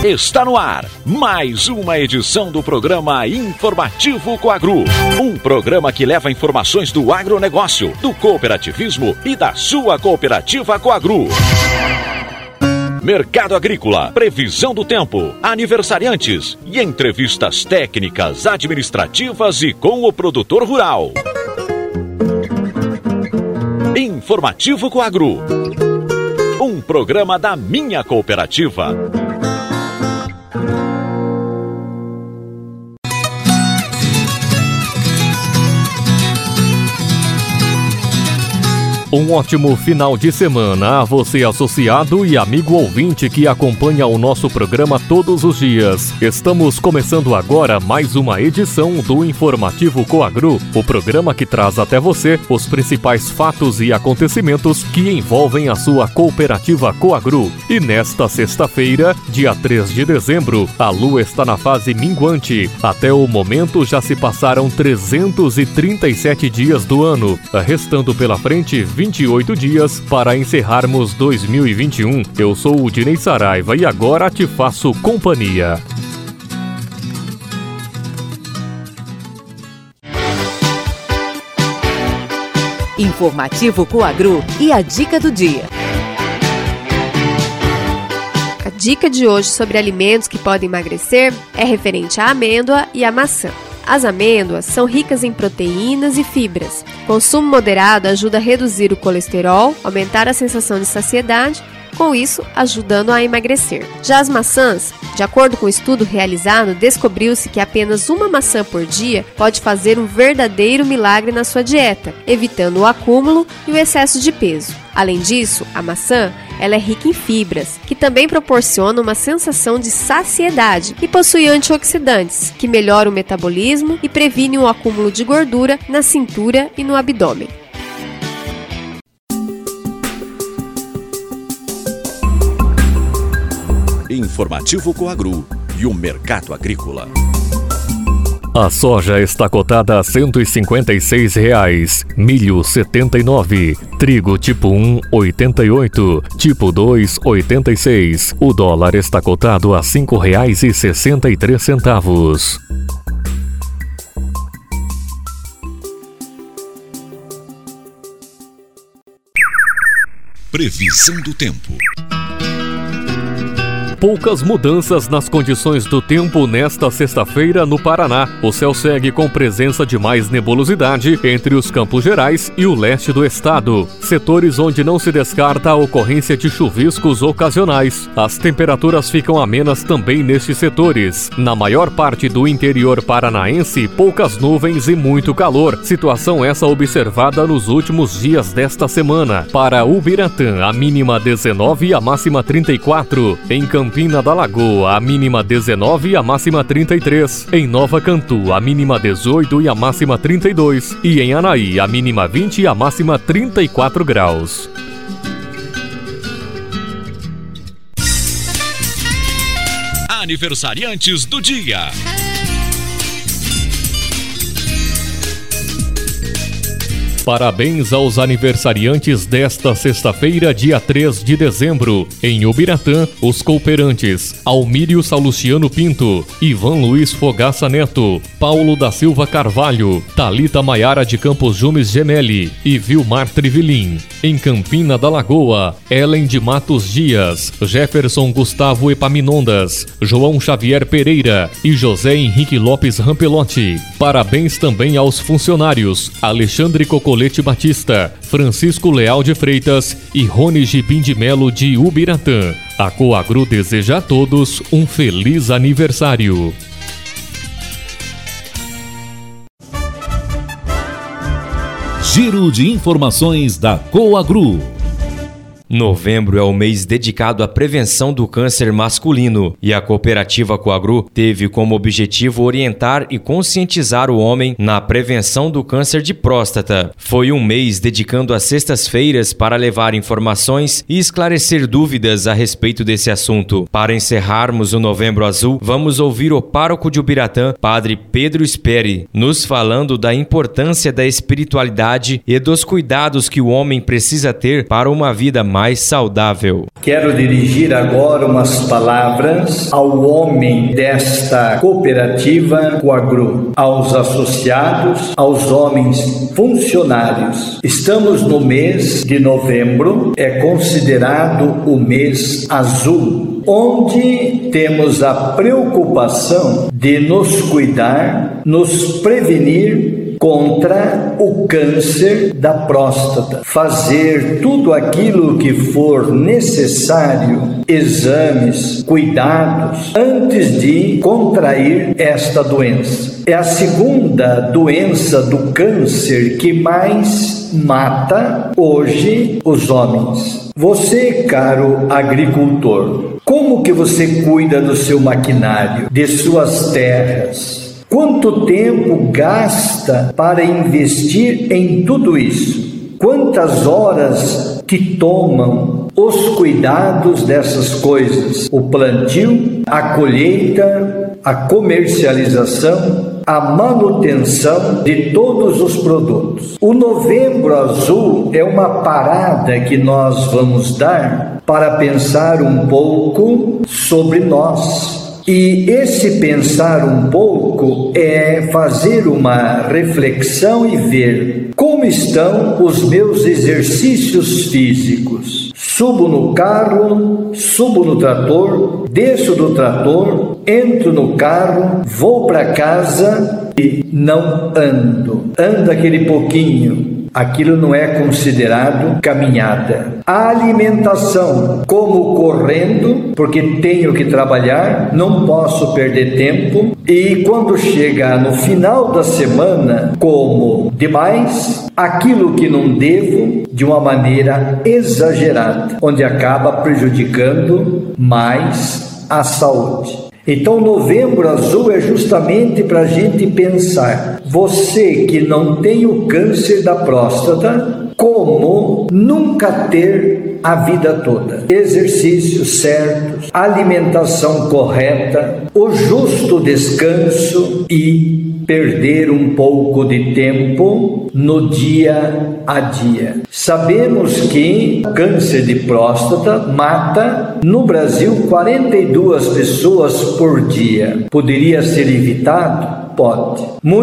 Está no ar mais uma edição do programa Informativo Coagru. Um programa que leva informações do agronegócio, do cooperativismo e da sua cooperativa Coagru. Mercado agrícola, previsão do tempo, aniversariantes e entrevistas técnicas, administrativas e com o produtor rural. Informativo Coagru. Um programa da minha cooperativa. Um ótimo final de semana a você, associado e amigo ouvinte que acompanha o nosso programa todos os dias. Estamos começando agora mais uma edição do Informativo Coagru, o programa que traz até você os principais fatos e acontecimentos que envolvem a sua cooperativa Coagru. E nesta sexta-feira, dia 3 de dezembro, a lua está na fase minguante. Até o momento já se passaram 337 dias do ano, restando pela frente 28 dias para encerrarmos 2021. Eu sou o Dinei Saraiva e agora te faço companhia. Informativo Coagru e a dica do dia. A dica de hoje sobre alimentos que podem emagrecer é referente à amêndoa e à maçã. As amêndoas são ricas em proteínas e fibras. Consumo moderado ajuda a reduzir o colesterol, aumentar a sensação de saciedade, com isso ajudando a emagrecer. Já as maçãs, de acordo com um estudo realizado, descobriu-se que apenas uma maçã por dia pode fazer um verdadeiro milagre na sua dieta, evitando o acúmulo e o excesso de peso. Além disso, a maçã ela é rica em fibras, que também proporcionam uma sensação de saciedade e possui antioxidantes, que melhoram o metabolismo e previnem o acúmulo de gordura na cintura e no abdômen. Informativo Coagru e o mercado agrícola. A soja está cotada a R$ 156,00, milho R$ 79,00, trigo tipo 1, R$ 88,00, tipo 2, R$ 86,00. O dólar está cotado a R$ 5,63. Previsão do tempo. Poucas mudanças nas condições do tempo nesta sexta-feira no Paraná. O céu segue com presença de mais nebulosidade entre os Campos Gerais e o leste do estado, setores onde não se descarta a ocorrência de chuviscos ocasionais. As temperaturas ficam amenas também nestes setores. Na maior parte do interior paranaense, poucas nuvens e muito calor, situação essa observada nos últimos dias desta semana. Para Ubiratã, a mínima 19 e a máxima 34. Em Campina da Lagoa, a mínima 19 e a máxima 33. Em Nova Cantu, a mínima 18 e a máxima 32. E em Anaí, a mínima 20 e a máxima 34 graus. Aniversariantes do dia. Parabéns aos aniversariantes desta sexta-feira, dia 3 de dezembro. Em Ubiratã, os cooperantes Almírio Salustiano Pinto, Ivan Luiz Fogaça Neto, Paulo da Silva Carvalho, Thalita Maiara de Campos Jumes Gemelli e Vilmar Trivilin. Em Campina da Lagoa, Ellen de Matos Dias, Jefferson Gustavo Epaminondas, João Xavier Pereira e José Henrique Lopes Rampelotti. Parabéns também aos funcionários Alexandre Cocolete Batista, Francisco Leal de Freitas e Rony Gibim de Melo de Ubiratã. A Coagru deseja a todos um feliz aniversário. Giro de informações da Coagru. Novembro é o mês dedicado à prevenção do câncer masculino e a cooperativa Coagru teve como objetivo orientar e conscientizar o homem na prevenção do câncer de próstata. Foi um mês dedicando as sextas-feiras para levar informações e esclarecer dúvidas a respeito desse assunto. Para encerrarmos o Novembro Azul, vamos ouvir o pároco de Ubiratã, Padre Pedro Speri, nos falando da importância da espiritualidade e dos cuidados que o homem precisa ter para uma vida mais mais saudável. Quero dirigir agora umas palavras ao homem desta cooperativa Coagru, aos associados, aos homens funcionários. Estamos no mês de novembro, é considerado o mês azul, onde temos a preocupação de nos cuidar, nos prevenir contra o câncer da próstata, fazer tudo aquilo que for necessário, exames, cuidados, antes de contrair esta doença. É a segunda doença do câncer que mais mata hoje os homens. Você, caro agricultor, como que você cuida do seu maquinário, de suas terras? Quanto tempo gasta para investir em tudo isso? Quantas horas que tomam os cuidados dessas coisas? O plantio, a colheita, a comercialização, a manutenção de todos os produtos. O Novembro Azul é uma parada que nós vamos dar para pensar um pouco sobre nós. E esse pensar um pouco é fazer uma reflexão e ver como estão os meus exercícios físicos. Subo no carro, subo no trator, desço do trator, entro no carro, vou para casa e não ando. Ando aquele pouquinho. Aquilo não é considerado caminhada. A alimentação, como correndo, porque tenho que trabalhar, não posso perder tempo. E quando chega no final da semana, como demais, aquilo que não devo, de uma maneira exagerada, onde acaba prejudicando mais a saúde. Então, Novembro Azul é justamente para a gente pensar, você que não tem o câncer da próstata, como nunca ter a vida toda. Exercícios certos, alimentação correta, o justo descanso e perder um pouco de tempo no dia a dia. Sabemos que o câncer de próstata mata no Brasil 42 pessoas por dia. Poderia ser evitado? Pode.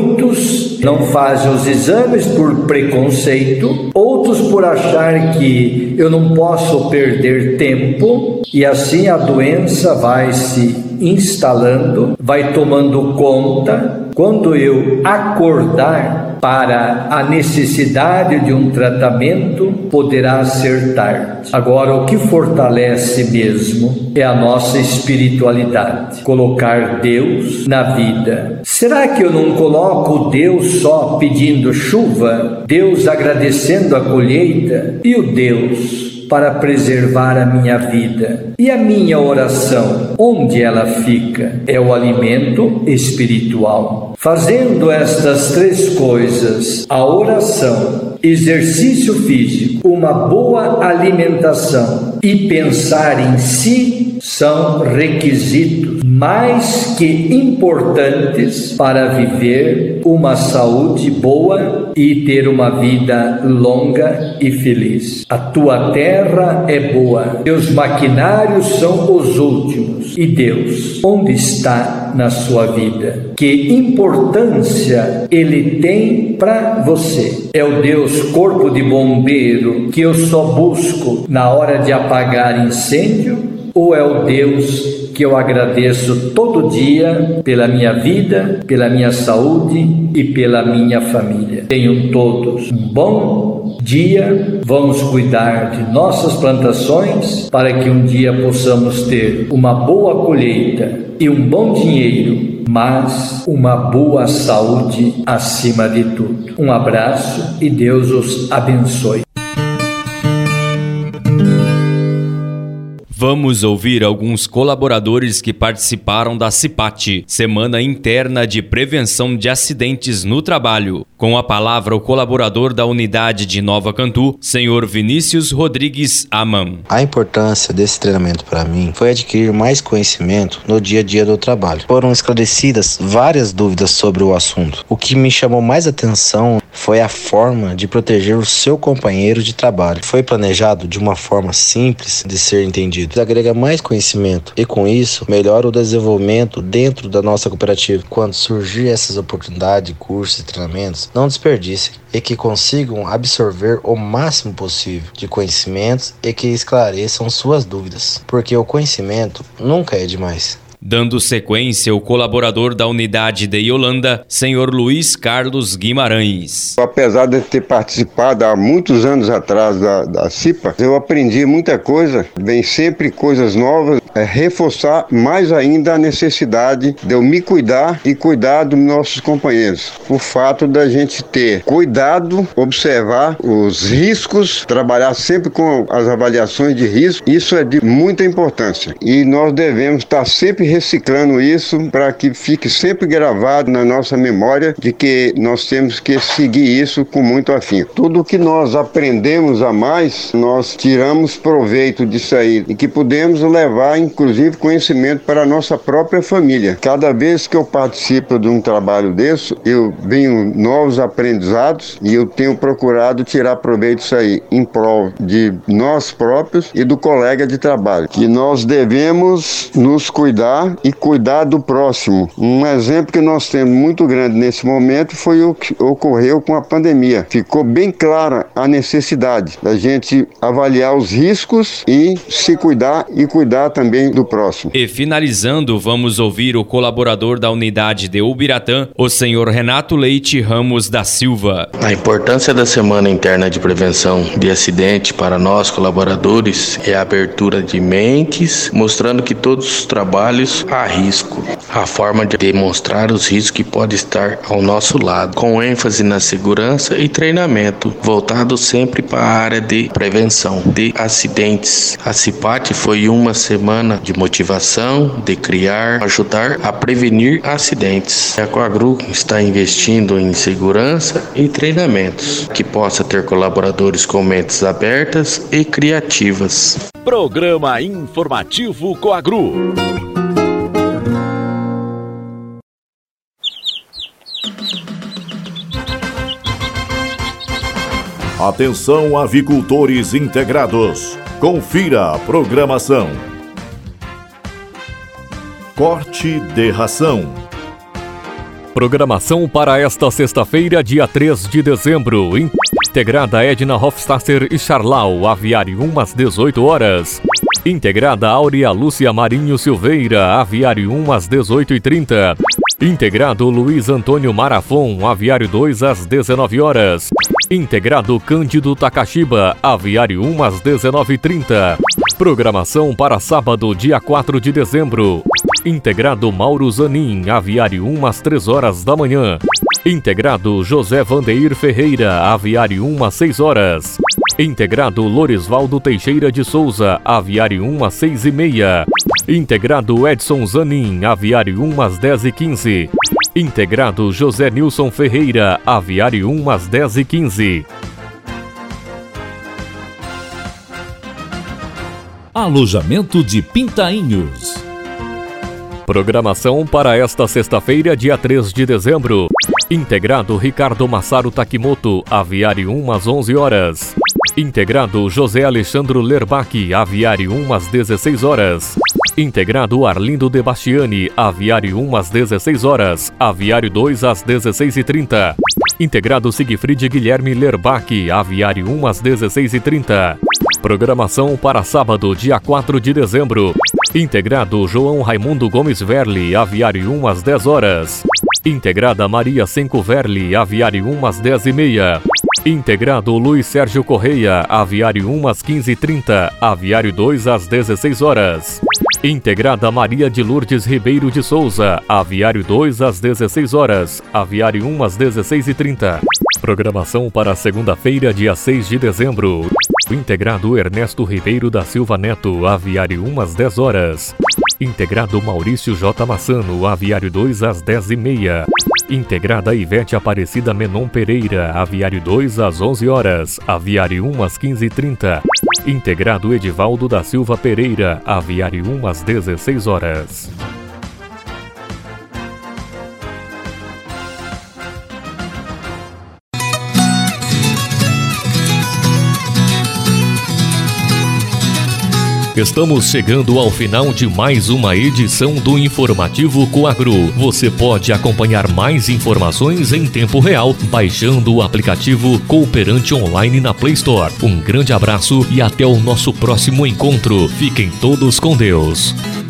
Muitos não fazem os exames por preconceito, outros por achar que eu não posso perder tempo, e assim a doença vai se instalando, vai tomando conta. Quando eu acordar para a necessidade de um tratamento, poderá ser tarde. Agora, o que fortalece mesmo é a nossa espiritualidade. Colocar Deus na vida. Será que eu não coloco Deus só pedindo chuva? Deus agradecendo a colheita? E o Deus para preservar a minha vida? E a minha oração, onde ela fica? É o alimento espiritual. Fazendo estas três coisas, a oração, exercício físico, uma boa alimentação e pensar em si, são requisitos mais que importantes para viver uma saúde boa e ter uma vida longa e feliz. A tua terra é boa, teus maquinários são os últimos. E Deus, onde está na sua vida? Que importância Ele tem para você? É o Deus corpo de bombeiro que eu só busco na hora de apagar incêndio? Ou é o Deus que eu agradeço todo dia pela minha vida, pela minha saúde e pela minha família? Tenham todos um bom dia. Vamos cuidar de nossas plantações para que um dia possamos ter uma boa colheita e um bom dinheiro, mas uma boa saúde acima de tudo. Um abraço e Deus os abençoe. Vamos ouvir alguns colaboradores que participaram da CIPAT, Semana Interna de Prevenção de Acidentes no Trabalho. Com a palavra, o colaborador da unidade de Nova Cantu, senhor Vinícius Rodrigues Aman. A importância desse treinamento para mim foi adquirir mais conhecimento no dia a dia do trabalho. Foram esclarecidas várias dúvidas sobre o assunto. O que me chamou mais atenção foi a forma de proteger o seu companheiro de trabalho. Foi planejado de uma forma simples de ser entendido. Agrega mais conhecimento e, com isso, melhora o desenvolvimento dentro da nossa cooperativa. Quando surgir essas oportunidades de cursos e treinamentos, não desperdicem e que consigam absorver o máximo possível de conhecimentos e que esclareçam suas dúvidas, porque o conhecimento nunca é demais. Dando sequência, o colaborador da unidade de Yolanda, senhor Luiz Carlos Guimarães. Apesar de ter participado há muitos anos atrás da CIPA, eu aprendi muita coisa, vem sempre coisas novas, reforçar mais ainda a necessidade de eu me cuidar e cuidar dos nossos companheiros. O fato da gente ter cuidado, observar os riscos, trabalhar sempre com as avaliações de risco, isso é de muita importância. E nós devemos estar sempre reciclando isso para que fique sempre gravado na nossa memória de que nós temos que seguir isso com muito afinco. Tudo que nós aprendemos a mais, nós tiramos proveito disso aí e que podemos levar, inclusive, conhecimento para a nossa própria família. Cada vez que eu participo de um trabalho desse, eu venho novos aprendizados e eu tenho procurado tirar proveito disso aí em prol de nós próprios e do colega de trabalho. Que nós devemos nos cuidar e cuidar do próximo. Um exemplo que nós temos muito grande nesse momento foi o que ocorreu com a pandemia. Ficou bem clara a necessidade da gente avaliar os riscos e se cuidar e cuidar também do próximo. E finalizando, vamos ouvir o colaborador da unidade de Ubiratã, o senhor Renato Leite Ramos da Silva. A importância da Semana Interna de Prevenção de Acidente para nós colaboradores é a abertura de mentes, mostrando que todos os trabalhos há risco, a forma de demonstrar os riscos que pode estar ao nosso lado, com ênfase na segurança e treinamento, voltado sempre para a área de prevenção de acidentes. A CIPAT foi uma semana de motivação, de criar, ajudar a prevenir acidentes. A Coagru está investindo em segurança e treinamentos, que possa ter colaboradores com mentes abertas e criativas. Programa Informativo Coagru. Atenção, avicultores integrados. Confira a programação. Corte de ração. Programação para esta sexta-feira, dia 3 de dezembro. Integrada Edna Hofstadter e Charlau, Aviário 1 às 18 horas. Integrada Áurea Lúcia Marinho Silveira, Aviário 1 às 18h30. Integrado Luiz Antônio Marafon, Aviário 2 às 19 horas. Integrado Cândido Takashiba, Aviário 1 às 19h30. Programação para sábado, dia 4 de dezembro. Integrado Mauro Zanin, Aviário 1 às 3 horas da manhã. Integrado José Vandeir Ferreira, Aviário 1 às 6 horas. Integrado Lorisvaldo Teixeira de Souza, Aviário 1 às 6h30. Integrado Edson Zanin, Aviário 1 às 10h15. Integrado José Nilson Ferreira, Aviário 1 às 10h15. Alojamento de Pintainhos. Programação para esta sexta-feira, dia 3 de dezembro. Integrado Ricardo Massaro Takimoto, Aviário 1 às 11 horas. Integrado José Alexandro Lerbach, Aviário 1 às 16 horas. Integrado Arlindo Debastiani, Aviário 1 às 16 horas. Aviário 2 às 16h30. Integrado Sigfried Guilherme Lerbach, Aviário 1 às 16h30. Programação para sábado, dia 4 de dezembro. Integrado João Raimundo Gomes Verli, Aviário 1 às 10 horas. Integrada Maria Senco Verli, Aviário 1 às 10h30. Integrado Luiz Sérgio Correia, Aviário 1 às 15h30, Aviário 2 às 16 horas. Integrada Maria de Lourdes Ribeiro de Souza, Aviário 2 às 16 horas, Aviário 1 às 16h30. Programação para segunda-feira, dia 6 de dezembro. Integrado Ernesto Ribeiro da Silva Neto, aviário 1 às 10 horas. Integrado Maurício J. Massano, aviário 2 às 10h30. Integrada Ivete Aparecida Menon Pereira, aviário 2 às 11 horas, aviário 1 às 15h30. Integrado Edivaldo da Silva Pereira, aviário 1 às 16 horas. Estamos chegando ao final de mais uma edição do Informativo Coagro. Você pode acompanhar mais informações em tempo real baixando o aplicativo Cooperante Online na Play Store. Um grande abraço e até o nosso próximo encontro. Fiquem todos com Deus.